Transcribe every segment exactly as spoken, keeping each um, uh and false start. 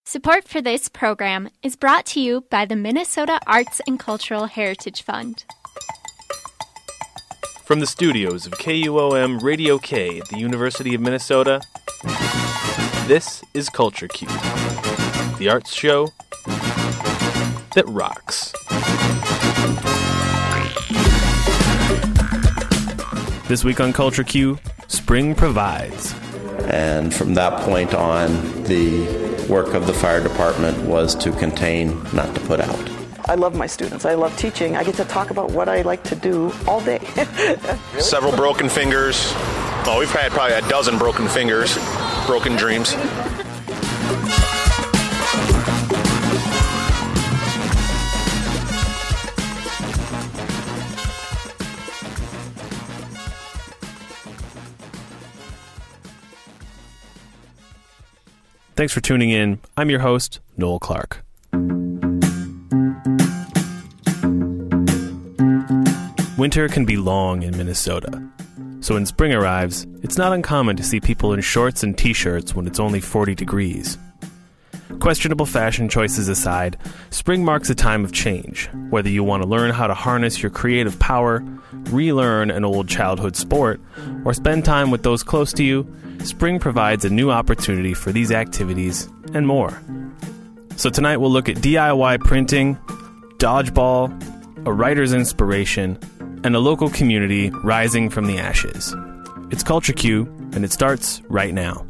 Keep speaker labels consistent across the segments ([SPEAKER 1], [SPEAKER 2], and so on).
[SPEAKER 1] Support for this program is brought to you by the Minnesota Arts and Cultural Heritage Fund.
[SPEAKER 2] From the studios of K U O M Radio K at the University of Minnesota, this is Culture Cube, the arts show that rocks. This week on Culture Cube, Spring Provides.
[SPEAKER 3] And from that point on, the work of the fire department was to contain, not to put out.
[SPEAKER 4] I love my students. I love teaching. I get to talk about what I like to do all day.
[SPEAKER 5] Really? Several broken fingers. Oh, we've had probably a dozen broken fingers, broken dreams.
[SPEAKER 2] Thanks for tuning in. I'm your host, Noel Clark. Winter can be long in Minnesota. So when spring arrives, it's not uncommon to see people in shorts and t-shirts when it's only forty degrees. Questionable fashion choices aside, spring marks a time of change. Whether you want to learn how to harness your creative power, relearn an old childhood sport, or spend time with those close to you, spring provides a new opportunity for these activities and more. So tonight we'll look at D I Y printing, dodgeball, a writer's inspiration, and a local community rising from the ashes. It's Culture Q, and it starts right now.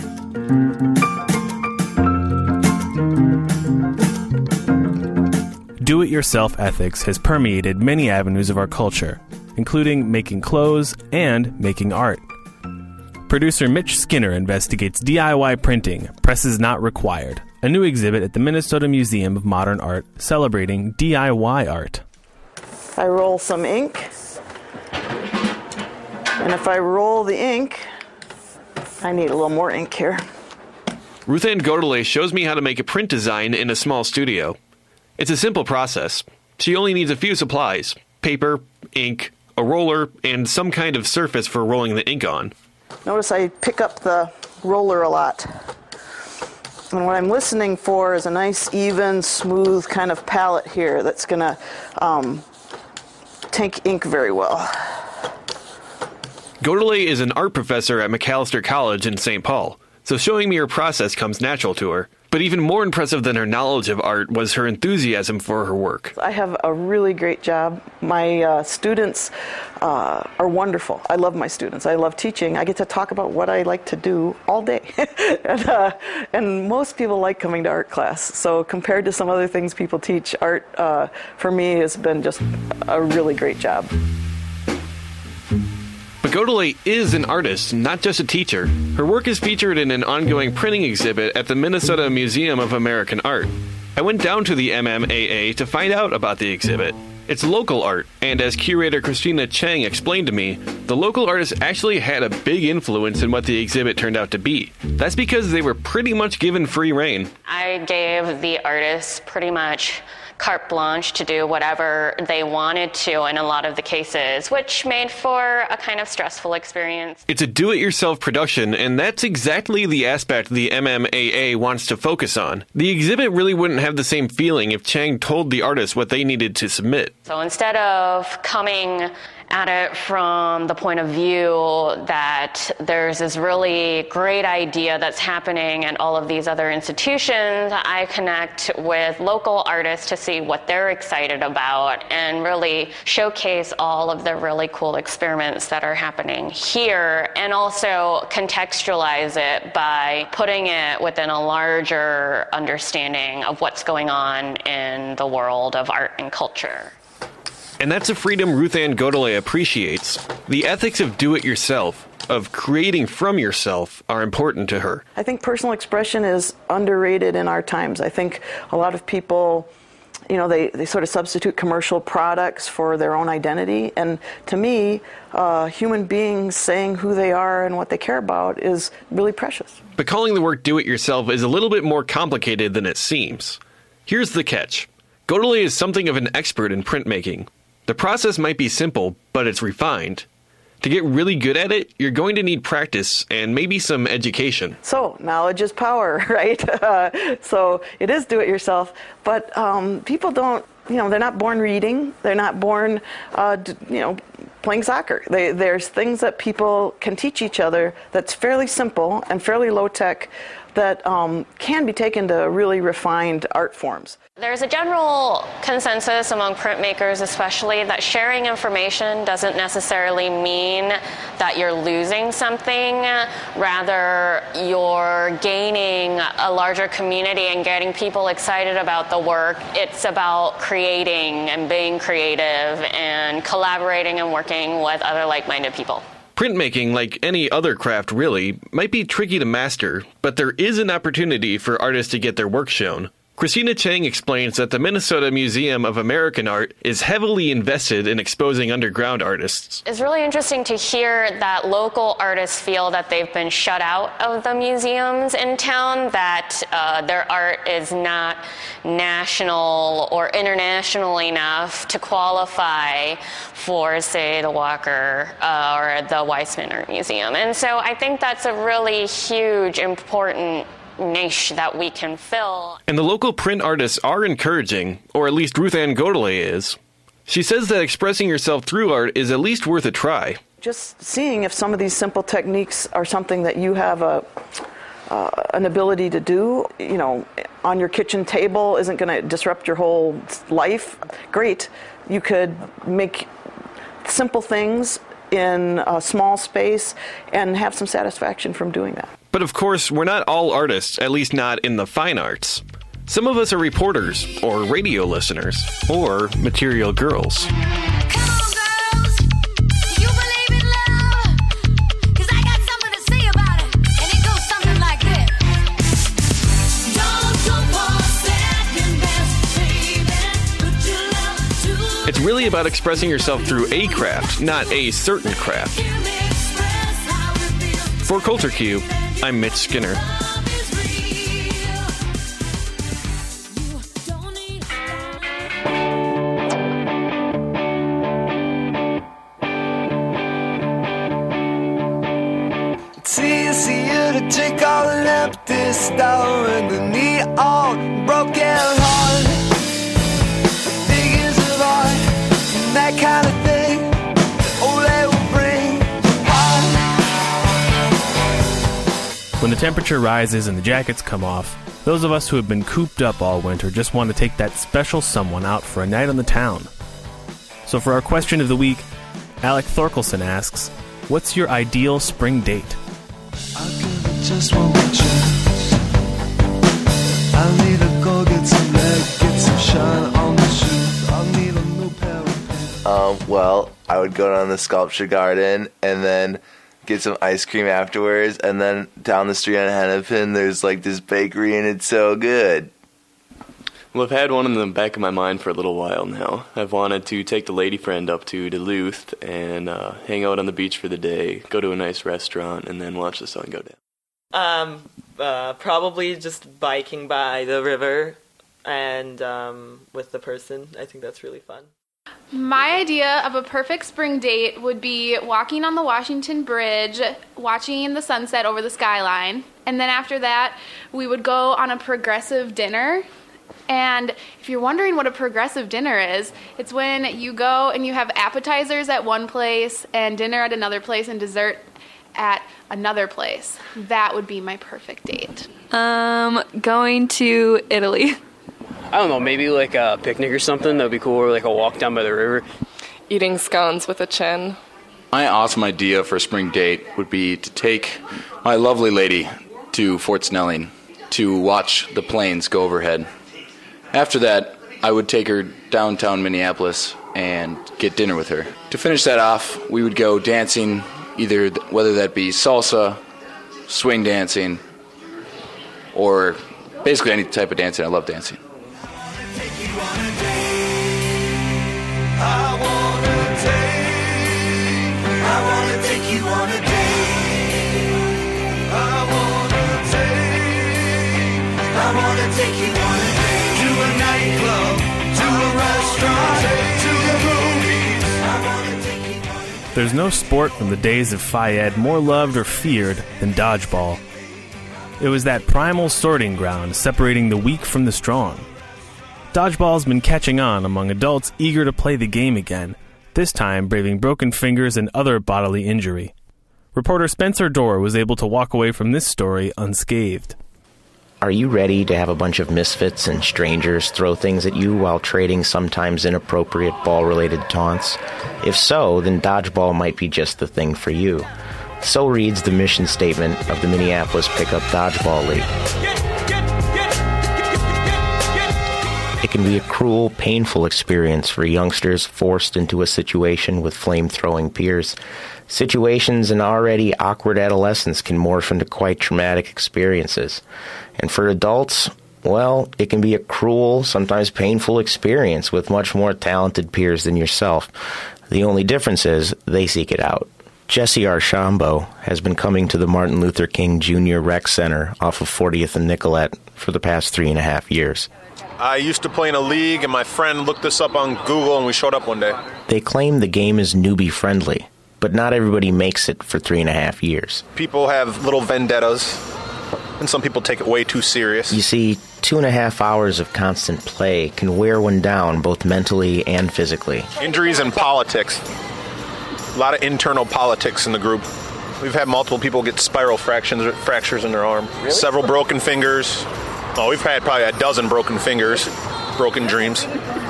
[SPEAKER 2] Do-it-yourself ethics has permeated many avenues of our culture, including making clothes and making art. Producer Mitch Skinner investigates D I Y printing, Presses Not Required, a new exhibit at the Minnesota Museum of Modern Art celebrating D I Y art.
[SPEAKER 4] I roll some ink, and if I roll the ink, I need a little more ink here.
[SPEAKER 6] Ruth Ann Godele shows me how to make a print design in a small studio. It's a simple process. She only needs a few supplies: paper, ink, a roller, and some kind of surface for rolling the ink on.
[SPEAKER 4] Notice I pick up the roller a lot. And what I'm listening for is a nice, even, smooth kind of palette here that's going to um, take ink very well.
[SPEAKER 6] Godele is an art professor at Macalester College in Saint Paul, so showing me her process comes natural to her. But even more impressive than her knowledge of art was her enthusiasm for her work.
[SPEAKER 4] I have a really great job. My uh, students uh, are wonderful. I love my students. I love teaching. I get to talk about what I like to do all day. and, uh, and most people like coming to art class. So compared to some other things people teach, art uh, for me has been just a really great job.
[SPEAKER 6] But Godele is an artist, not just a teacher. Her work is featured in an ongoing printing exhibit at the Minnesota Museum of American Art. I went down to the M M A A to find out about the exhibit. It's local art, and as curator Christina Chang explained to me, the local artists actually had a big influence in what the exhibit turned out to be. That's because they were pretty much given free rein.
[SPEAKER 7] I gave the artists pretty much carte blanche to do whatever they wanted to in a lot of the cases, which made for a kind of stressful experience.
[SPEAKER 6] It's a do-it-yourself production, and that's exactly the aspect the M M A A wants to focus on. The exhibit really wouldn't have the same feeling if Chang told the artists what they needed to submit.
[SPEAKER 7] So instead of coming at it from the point of view that there's this really great idea that's happening at all of these other institutions, I connect with local artists to see what they're excited about and really showcase all of the really cool experiments that are happening here, and also contextualize it by putting it within a larger understanding of what's going on in the world of art and culture.
[SPEAKER 6] And that's a freedom Ruth Ann Godele appreciates. The ethics of do-it-yourself, of creating from yourself, are important to her.
[SPEAKER 4] I think personal expression is underrated in our times. I think a lot of people, you know, they, they sort of substitute commercial products for their own identity. And to me, uh, human beings saying who they are and what they care about is really precious.
[SPEAKER 6] But calling the work do-it-yourself is a little bit more complicated than it seems. Here's the catch. Godele is something of an expert in printmaking. The process might be simple, but it's refined. To get really good at it, you're going to need practice and maybe some education.
[SPEAKER 4] So knowledge is power, right? Uh, so it is do it yourself, but um, people don't, you know, they're not born reading. They're not born, uh, you know, playing soccer. They, there's things that people can teach each other that's fairly simple and fairly low tech that um, can be taken to really refined art forms.
[SPEAKER 7] There's a general consensus among printmakers especially that sharing information doesn't necessarily mean that you're losing something. Rather, you're gaining a larger community and getting people excited about the work. It's about creating and being creative and collaborating and working with other like-minded people.
[SPEAKER 6] Printmaking, like any other craft really, might be tricky to master, but there is an opportunity for artists to get their work shown. Christina Chang explains that the Minnesota Museum of American Art is heavily invested in exposing underground artists.
[SPEAKER 7] It's really interesting to hear that local artists feel that they've been shut out of the museums in town, that uh, their art is not national or international enough to qualify for, say, the Walker uh, or the Weissman Art Museum. And so I think that's a really huge, important niche that we can fill.
[SPEAKER 6] And the local print artists are encouraging, or at least Ruth Ann Godelay is. She says that expressing yourself through art is at least worth a try.
[SPEAKER 4] Just seeing if some of these simple techniques are something that you have a uh, an ability to do, you know, on your kitchen table isn't going to disrupt your whole life. Great. You could make simple things in a small space and have some satisfaction from doing that.
[SPEAKER 6] But of course, we're not all artists, at least not in the fine arts. Some of us are reporters, or radio listeners, or material girls.
[SPEAKER 8] Come on, girls. Do you believe in love? 'Cause I got something to say about it. And it goes something like this. Don't go for second best, baby. Put your love to
[SPEAKER 6] It's really about expressing yourself through a craft, not a certain craft. For Culture Cube, I'm Mitch Skinner.
[SPEAKER 9] It's easier to take all an empty store and the neon broken heart. Figures of art, that kind of thing. Oh, they will bring heart.
[SPEAKER 2] When the temperature rises and the jackets come off, those of us who have been cooped up all winter just want to take that special someone out for a night on the town. So for our question of the week, Alec Thorkelson asks, what's your ideal spring date?
[SPEAKER 9] I'll give it just one more chance. I'll need to go get some leg, get some shine on the shoes. I'll need a new pair of pants.
[SPEAKER 10] Um, well, I would go down the sculpture garden and then get some ice cream afterwards, and then down the street on Hennepin, there's like this bakery, and it's so good.
[SPEAKER 11] Well, I've had one in the back of my mind for a little while now. I've wanted to take the lady friend up to Duluth and uh, hang out on the beach for the day, go to a nice restaurant, and then watch the sun go down.
[SPEAKER 12] Um, uh, probably just biking by the river and um, with the person. I think that's really fun.
[SPEAKER 13] My idea of a perfect spring date would be walking on the Washington Bridge, watching the sunset over the skyline, and then after that, we would go on a progressive dinner. And if you're wondering what a progressive dinner is, it's when you go and you have appetizers at one place and dinner at another place and dessert at another place. That would be my perfect date.
[SPEAKER 14] Um, going to Italy.
[SPEAKER 15] I don't know, maybe like a picnic or something. That would be cool, or like a walk down by the river.
[SPEAKER 16] Eating scones with a chin.
[SPEAKER 17] My awesome idea for a spring date would be to take my lovely lady to Fort Snelling to watch the planes go overhead. After that, I would take her downtown Minneapolis and get dinner with her. To finish that off, we would go dancing, either whether that be salsa, swing dancing, or basically any type of dancing. I love dancing.
[SPEAKER 9] I wanna take, I wanna take you on a date. I wanna take, I wanna take you on a date. To a nightclub, to a restaurant, to the movies. I wanna take you on a date.
[SPEAKER 2] there's no sport from the days of Fayed more loved or feared than dodgeball. It was that primal sorting ground separating the weak from the strong. Dodgeball's been catching on among adults eager to play the game again, this time braving broken fingers and other bodily injury. Reporter Spencer Dorr was able to walk away from this story unscathed.
[SPEAKER 18] Are you ready to have a bunch of misfits and strangers throw things at you while trading sometimes inappropriate ball-related taunts? If so, then dodgeball might be just the thing for you. So reads the mission statement of the Minneapolis Pickup Dodgeball League. It can be a cruel, painful experience for youngsters forced into a situation with flame-throwing peers. Situations in already awkward adolescence can morph into quite traumatic experiences. And for adults, well, it can be a cruel, sometimes painful experience with much more talented peers than yourself. The only difference is they seek it out. Jesse Archambault has been coming to the Martin Luther King Junior Rec Center off of fortieth and Nicollet for the past three and a half years.
[SPEAKER 5] I used to play in a league, and my friend looked this up on Google, and we showed up one day.
[SPEAKER 18] They claim the game is newbie-friendly, but not everybody makes it for three and a half years.
[SPEAKER 5] People have little vendettas, and some people take it way too serious.
[SPEAKER 18] You see, two and a half hours of constant play can wear one down both mentally and physically.
[SPEAKER 5] Injuries and politics. A lot of internal politics in the group. We've had multiple people get spiral fractures, fractures in their arm. Really? Several broken fingers. Oh, we've had probably a dozen broken fingers, broken dreams.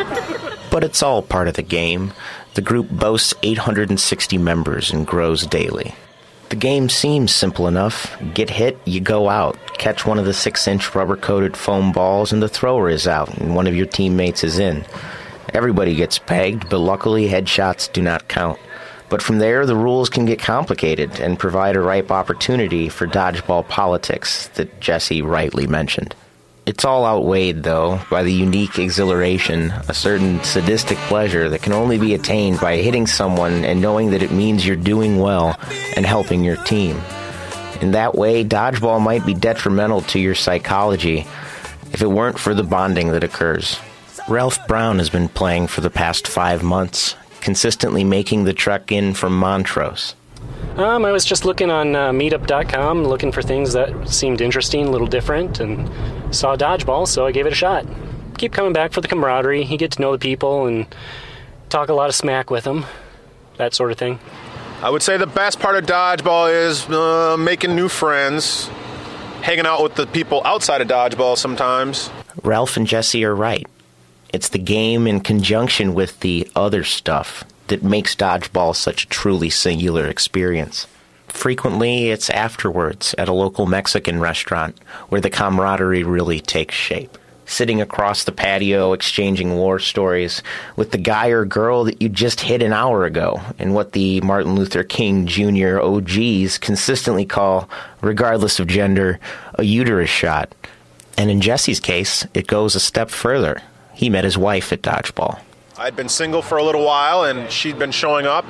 [SPEAKER 18] But it's all part of the game. The group boasts eight hundred sixty members and grows daily. The game seems simple enough. Get hit, you go out. Catch one of the six-inch rubber-coated foam balls and the thrower is out and one of your teammates is in. Everybody gets pegged, but luckily headshots do not count. But from there, the rules can get complicated and provide a ripe opportunity for dodgeball politics that Jesse rightly mentioned. It's all outweighed, though, by the unique exhilaration, a certain sadistic pleasure that can only be attained by hitting someone and knowing that it means you're doing well and helping your team. In that way, dodgeball might be detrimental to your psychology if it weren't for the bonding that occurs. Ralph Brown has been playing for the past five months, consistently making the trek in from Montrose.
[SPEAKER 19] Um, I was just looking on uh, meetup dot com, looking for things that seemed interesting, a little different, and saw dodgeball, so I gave it a shot. Keep coming back for the camaraderie. You get to know the people and talk a lot of smack with them, that sort of thing.
[SPEAKER 5] I would say the best part of dodgeball is uh, making new friends, hanging out with the people outside of dodgeball sometimes.
[SPEAKER 18] Ralph and Jesse are right. It's the game in conjunction with the other stuff that makes dodgeball such a truly singular experience. Frequently, it's afterwards at a local Mexican restaurant where the camaraderie really takes shape. Sitting across the patio, exchanging war stories with the guy or girl that you just hit an hour ago in what the Martin Luther King Junior O Gs consistently call, regardless of gender, a uterus shot. And in Jesse's case, it goes a step further. He met his wife at dodgeball.
[SPEAKER 5] I'd been single for a little while, and she'd been showing up,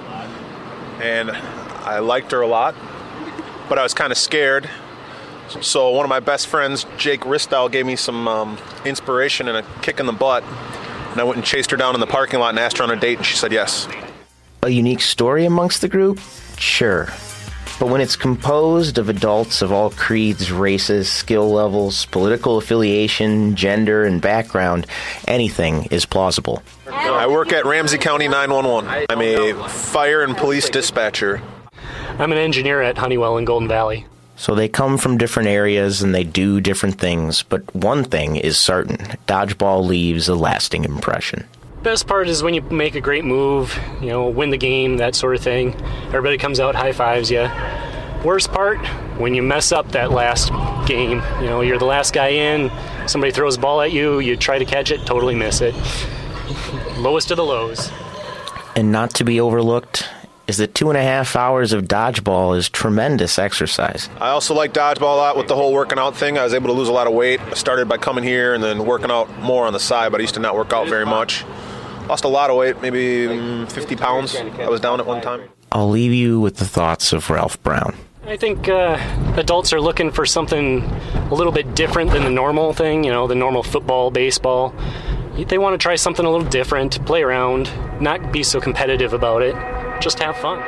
[SPEAKER 5] and I liked her a lot, but I was kind of scared. So one of my best friends, Jake Ristow, gave me some um, inspiration and a kick in the butt, and I went and chased her down in the parking lot and asked her on a date, and she said yes.
[SPEAKER 18] A unique story amongst the group? Sure. But when it's composed of adults of all creeds, races, skill levels, political affiliation, gender, and background, anything is plausible.
[SPEAKER 5] I work at Ramsey County nine one one. I'm a fire and police dispatcher.
[SPEAKER 19] I'm an engineer at Honeywell in Golden Valley.
[SPEAKER 18] So they come from different areas and they do different things, but one thing is certain. Dodgeball leaves a lasting impression.
[SPEAKER 19] Best part is when you make a great move, you know, win the game, that sort of thing. Everybody comes out, high fives you. Worst part, when you mess up that last game. You know, you're the last guy in, somebody throws a ball at you, you try to catch it, totally miss it. Lowest of the lows.
[SPEAKER 18] And not to be overlooked is that two and a half hours of dodgeball is tremendous exercise.
[SPEAKER 5] I also like dodgeball a lot with the whole working out thing. I was able to lose a lot of weight. I started by coming here and then working out more on the side, but I used to not work out very much. Lost a lot of weight, maybe um, fifty pounds. I was down at one time.
[SPEAKER 18] I'll leave you with the thoughts of Ralph Brown.
[SPEAKER 19] I think uh, adults are looking for something a little bit different than the normal thing, you know, the normal football, baseball. They want to try something a little different, play around, not be so competitive about it. just have fun.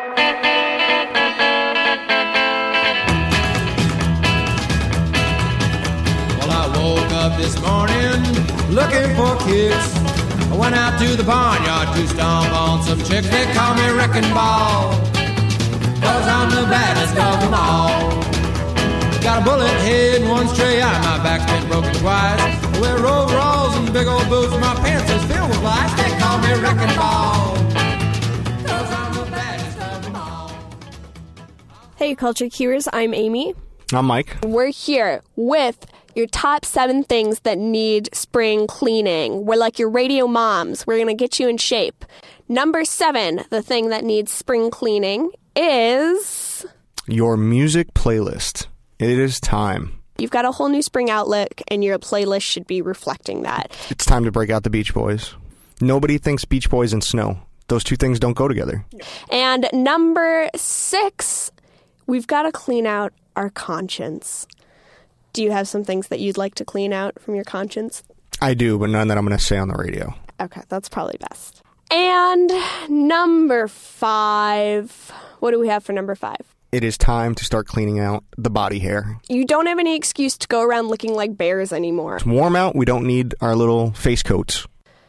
[SPEAKER 20] Well, I woke up this morning looking for kicks. I went out to the barnyard to stomp on some chicks. They call me Wrecking Ball, 'cause I'm the baddest of them all. Got a bullet head and one stray eye. My back's been broken twice. I wear overalls and big old boots. My pants is filled with lice. They call me Wrecking Ball, 'cause I'm the baddest of them all.
[SPEAKER 21] Hey, Culture Cuers, I'm Amy.
[SPEAKER 22] I'm Mike.
[SPEAKER 21] We're here with your top seven things that need spring cleaning. We're like your radio moms. We're going to get you in shape. Number seven, the thing that needs spring cleaning is...
[SPEAKER 22] your music playlist. It is time.
[SPEAKER 21] You've got a whole new spring outlook, and your playlist should be reflecting that.
[SPEAKER 22] It's time to break out the Beach Boys. Nobody thinks Beach Boys and snow. Those two things don't go together.
[SPEAKER 21] And number six, we've got to clean out our conscience. Do you have some things that you'd like to clean out from your conscience?
[SPEAKER 22] I do, but none that I'm going to say on the radio.
[SPEAKER 21] Okay, that's probably best. And number five, what do we have for number five?
[SPEAKER 22] It is time to start cleaning out the body hair.
[SPEAKER 21] You don't have any excuse to go around looking like bears anymore.
[SPEAKER 22] It's warm out. We don't need our little face coats.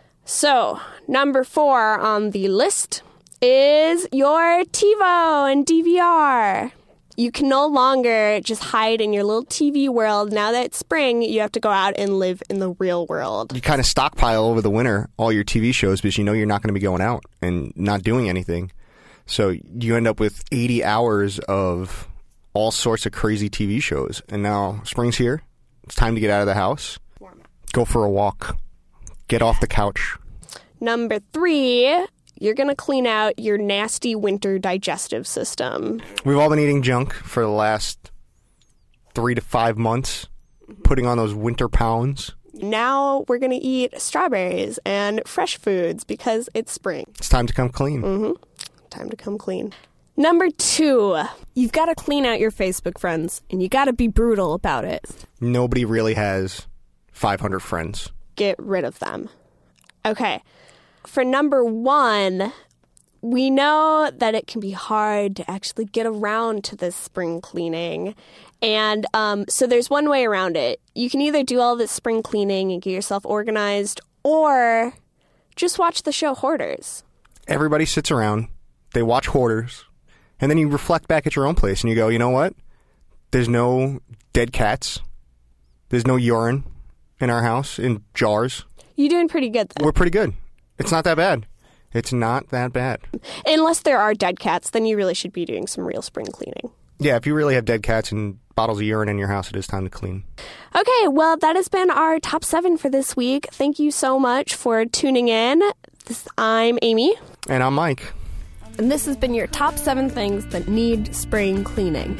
[SPEAKER 21] So, number four on the list is your TiVo and D V R. You can no longer just hide in your little T V world. Now that it's spring, you have to go out and live in the real world.
[SPEAKER 22] You kind of stockpile over the winter all your T V shows because you know you're not going to be going out and not doing anything. So you end up with eighty hours of all sorts of crazy T V shows. And now spring's here. It's time to get out of the house. Go for a walk. Get off the couch.
[SPEAKER 21] Number three, you're going to clean out your nasty winter digestive system.
[SPEAKER 22] We've all been eating junk for the last three to five months, putting on those winter pounds.
[SPEAKER 21] Now we're going to eat strawberries and fresh foods because it's spring.
[SPEAKER 22] It's time to come clean.
[SPEAKER 21] Mm-hmm. Time to come clean. Number two, you've got to clean out your Facebook friends, and you got to be brutal about it.
[SPEAKER 22] Nobody really has five hundred friends.
[SPEAKER 21] Get rid of them. Okay. For number one, we know that it can be hard to actually get around to this spring cleaning. And um, so there's one way around it. You can either do all this spring cleaning and get yourself organized, or just watch the show Hoarders.
[SPEAKER 22] Everybody sits around. They watch Hoarders, and then you reflect back at your own place, and you go, you know what? There's no dead cats. There's no urine in our house in jars.
[SPEAKER 21] You're doing pretty good, though.
[SPEAKER 22] We're pretty good. It's not that bad. It's not that bad.
[SPEAKER 21] Unless there are dead cats, then you really should be doing some real spring cleaning.
[SPEAKER 22] Yeah, if you really have dead cats and bottles of urine in your house, it is time to clean.
[SPEAKER 21] Okay, well, that has been our top seven for this week. Thank you so much for tuning in. This, I'm Amy.
[SPEAKER 22] And I'm Mike.
[SPEAKER 21] And this has been your top seven things that need spring cleaning.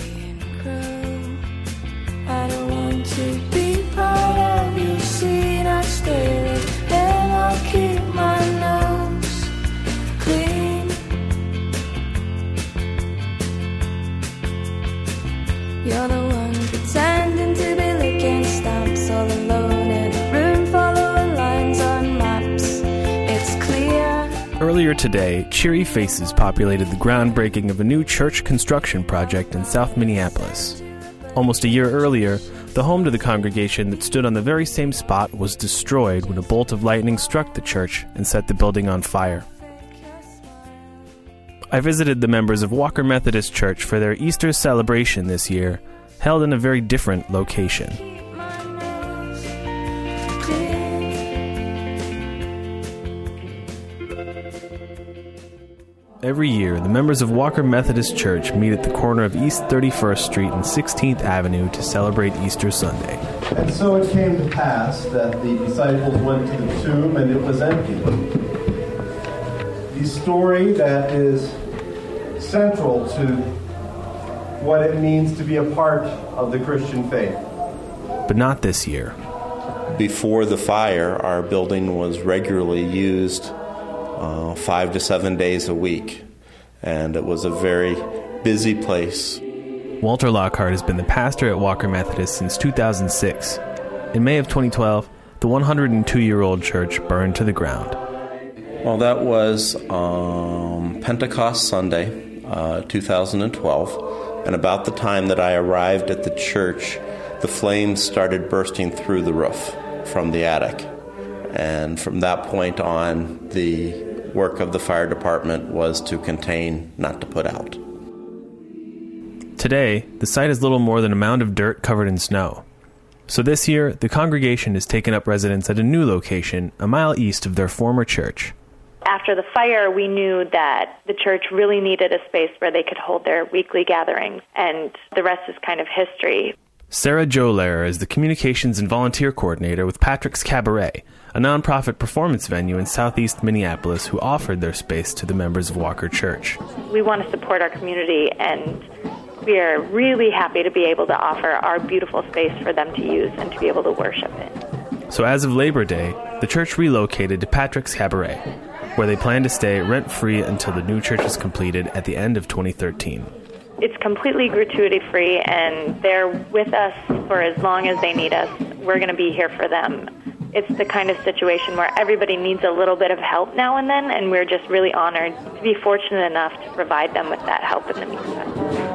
[SPEAKER 9] I don't want to be part of your scene. I stare and I'll keep my nose clean. You're the one pretending to be licking stamps all alone in a room following lines on maps. It's clear.
[SPEAKER 2] Earlier today, cheery faces populated the groundbreaking of a new church construction project in South Minneapolis. Almost a year earlier, the home to the congregation that stood on the very same spot was destroyed when a bolt of lightning struck the church and set the building on fire. I visited the members of Walker Methodist Church for their Easter celebration this year, held in a very different location. Every year, the members of Walker Methodist Church meet at the corner of East thirty-first Street and sixteenth Avenue to celebrate Easter Sunday.
[SPEAKER 23] And so it came to pass that the disciples went to the tomb and it was empty. The story that is central to what it means to be a part of the Christian faith.
[SPEAKER 2] But not this year.
[SPEAKER 3] Before the fire, our building was regularly used Uh, five to seven days a week, and it was a very busy place.
[SPEAKER 2] Walter Lockhart has been the pastor at Walker Methodist since two thousand six. In May of twenty twelve, the one hundred two-year-old church burned to the ground.
[SPEAKER 3] Well, that was um, Pentecost Sunday, uh, two thousand twelve, and about the time that I arrived at the church, the flames started bursting through the roof from the attic. And from that point on, the work of the fire department was to contain, not to put out.
[SPEAKER 2] Today, the site is little more than a mound of dirt covered in snow. So this year, the congregation has taken up residence at a new location, a mile east of their former church.
[SPEAKER 1] After the fire, we knew that the church really needed a space where they could hold their weekly gatherings, and the rest is kind of history.
[SPEAKER 2] Sarah Jolehrer is the communications and volunteer coordinator with Patrick's Cabaret, a nonprofit performance venue in southeast Minneapolis who offered their space to the members of Walker Church.
[SPEAKER 1] We want to support our community, and we are really happy to be able to offer our beautiful space for them to use and to be able to worship in.
[SPEAKER 2] So as of Labor Day, the church relocated to Patrick's Cabaret, where they plan to stay rent-free until the new church is completed at the end of twenty thirteen.
[SPEAKER 1] It's completely gratuity-free, and they're with us for as long as they need us. We're going to be here for them. It's the kind of situation where everybody needs a little bit of help now and then, and we're just really honored to be fortunate enough to provide them with that help in the meantime.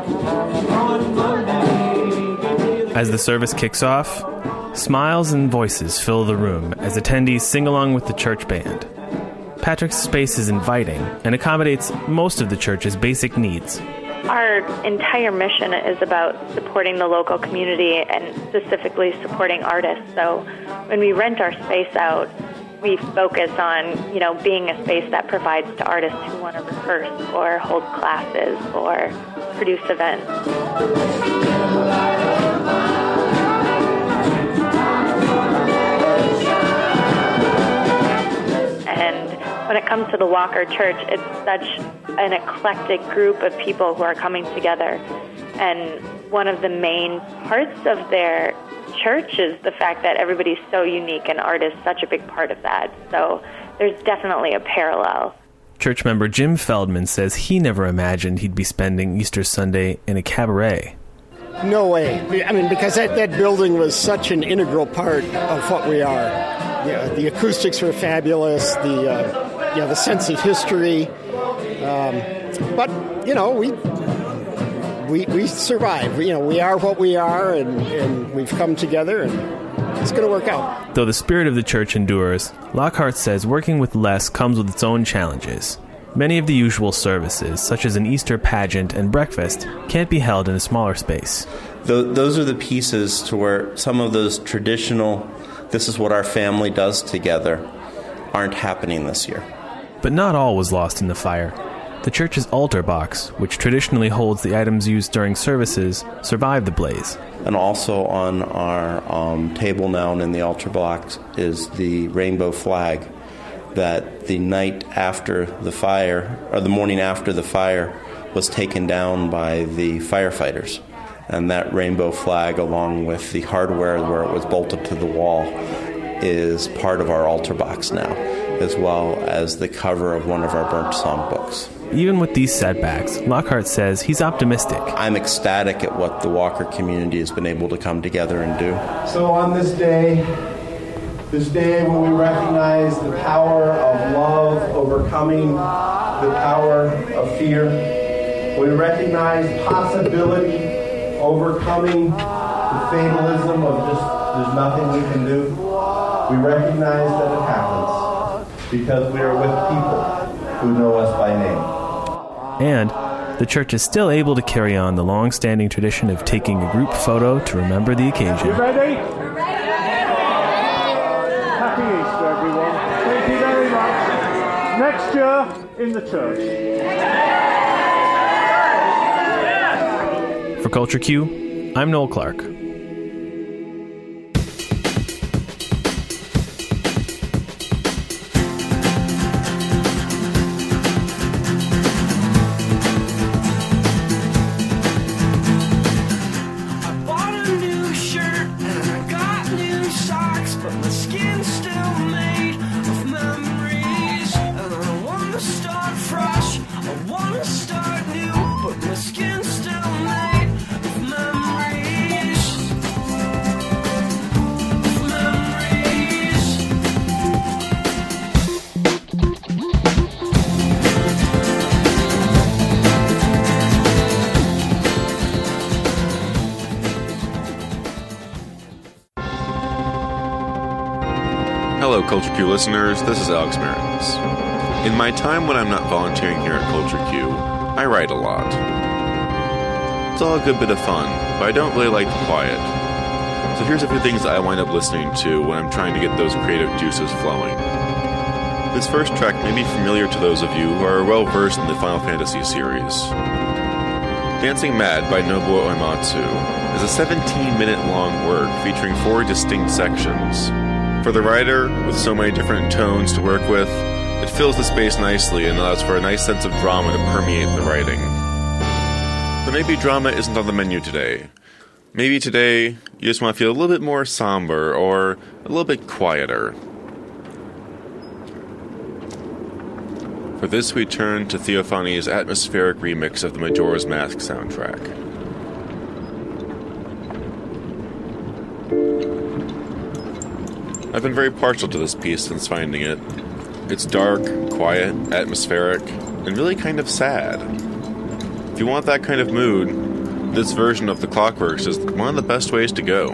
[SPEAKER 2] As the service kicks off, smiles and voices fill the room as attendees sing along with the church band. Patrick's space is inviting and accommodates most of the church's basic needs.
[SPEAKER 1] Our entire mission is about supporting the local community and specifically supporting artists. So when we rent our space out, we focus on, you know, being a space that provides to artists who want to rehearse or hold classes or produce events. And when it comes to the Walker Church, it's such an eclectic group of people who are coming together. And one of the main parts of their church is the fact that everybody's so unique, and art is such a big part of that. So there's definitely a parallel.
[SPEAKER 2] Church member Jim Feldman says he never imagined he'd be spending Easter Sunday in a cabaret.
[SPEAKER 4] No way. I mean, because that, that building was such an integral part of what we are. Yeah, the acoustics were fabulous, the uh, yeah, the sense of history. Um, but, you know, we we we survive. We, you know, we are what we are, and, and we've come together, and it's going to work out.
[SPEAKER 2] Though the spirit of the church endures, Lockhart says working with less comes with its own challenges. Many of the usual services, such as an Easter pageant and breakfast, can't be held in a smaller space.
[SPEAKER 3] Those are the pieces to where some of those traditional, this is what our family does together, aren't happening this year.
[SPEAKER 2] But not all was lost in the fire. The church's altar box, which traditionally holds the items used during services, survived the blaze.
[SPEAKER 3] And also on our um, table now in the altar box is the rainbow flag that the night after the fire, or the morning after the fire, was taken down by the firefighters. And that rainbow flag, along with the hardware where it was bolted to the wall, is part of our altar box now, as well as the cover of one of our burnt psalm books.
[SPEAKER 2] Even with these setbacks, Lockhart says he's optimistic.
[SPEAKER 3] I'm ecstatic at what the Walker community has been able to come together and do.
[SPEAKER 23] So on this day, this day when we recognize the power of love overcoming the power of fear, we recognize possibility overcoming the fatalism of just there's nothing we can do. We recognize that it happens because we are with people who know us by name.
[SPEAKER 2] And the church is still able to carry on the long-standing tradition of taking a group photo to remember the occasion.
[SPEAKER 23] You ready? Happy Easter, everyone. Thank you very much. Next year in the church.
[SPEAKER 2] For Culture Q, I'm Noel Clark.
[SPEAKER 6] Culture Q listeners, this is Alex Mertens. In my time when I'm not volunteering here at Culture Q, I write a lot. It's all a good bit of fun, but I don't really like the quiet. So here's a few things I wind up listening to when I'm trying to get those creative juices flowing. This first track may be familiar to those of you who are well versed in the Final Fantasy series. Dancing Mad by Nobuo Uematsu is a seventeen minute long work featuring four distinct sections. For the writer, with so many different tones to work with, it fills the space nicely and allows for a nice sense of drama to permeate the writing. But maybe drama isn't on the menu today. Maybe today you just want to feel a little bit more somber or a little bit quieter. For this, we turn to Theophany's atmospheric remix of the Majora's Mask soundtrack. I've been very partial to this piece since finding it. It's dark, quiet, atmospheric, and really kind of sad. If you want that kind of mood, this version of The Clockworks is one of the best ways to go.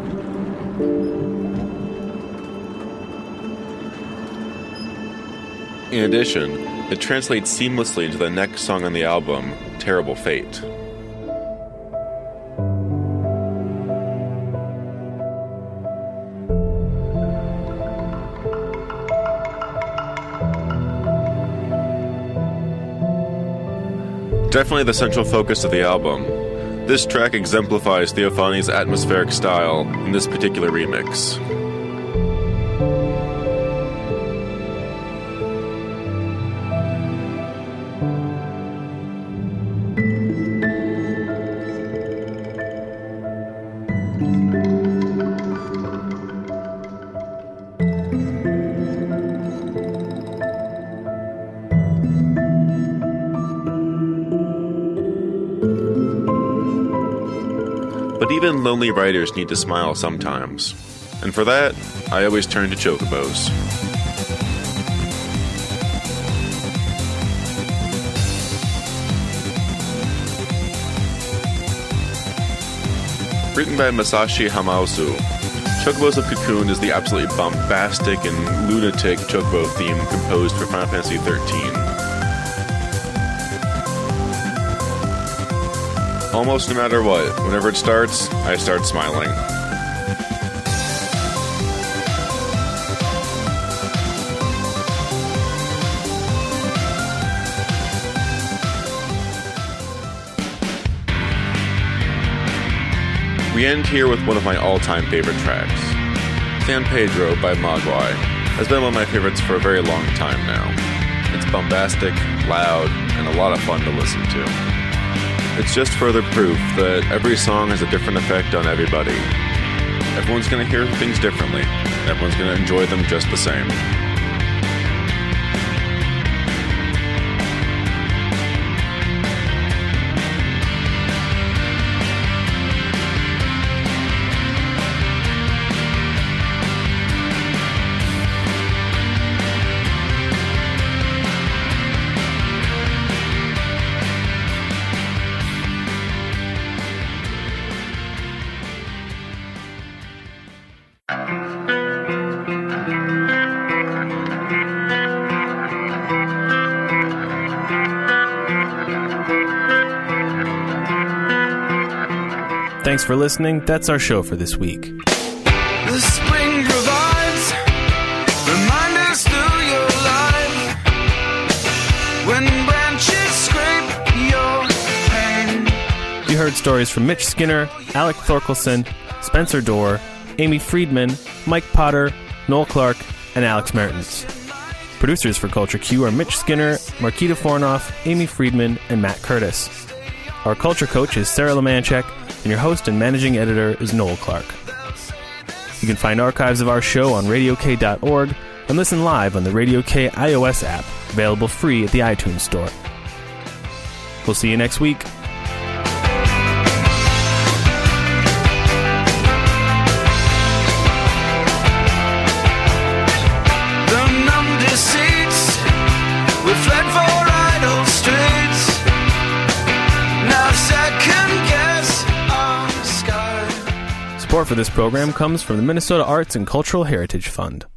[SPEAKER 6] In addition, it translates seamlessly into the next song on the album, Terrible Fate. Definitely the central focus of the album, this track exemplifies Theophany's atmospheric style in this particular remix. But even lonely writers need to smile sometimes. And for that, I always turn to chocobos. Written by Masashi Hamauzu, Chocobos of Cocoon is the absolutely bombastic and lunatic chocobo theme composed for Final Fantasy thirteen. Almost no matter what, whenever it starts, I start smiling. We end here with one of my all-time favorite tracks. San Pedro by Mogwai has been one of my favorites for a very long time now. It's bombastic, loud, and a lot of fun to listen to. It's just further proof that every song has a different effect on everybody. Everyone's going to hear things differently. Everyone's going to enjoy them just the same.
[SPEAKER 2] Thanks for listening. That's our show for this week.
[SPEAKER 9] The spring provides reminders through your life when branches scrape your hand.
[SPEAKER 2] You heard stories from Mitch Skinner, Alec Thorkelson, Spencer Dorr, Amy Friedman, Mike Potter, Noel Clark, and Alex Mertens. Producers for Culture Q are Mitch Skinner, Marquita Fornoff, Amy Friedman, and Matt Curtis. Our culture coach is Sarah Lemanchek, and your host and managing editor is Noel Clark. You can find archives of our show on radio k dot org and listen live on the Radio K iOS app, available free at the iTunes Store. We'll see you next week.
[SPEAKER 9] The numb deceits we fled for idle streets. Now second guess our sky.
[SPEAKER 2] Support for this program comes from the Minnesota Arts and Cultural Heritage Fund.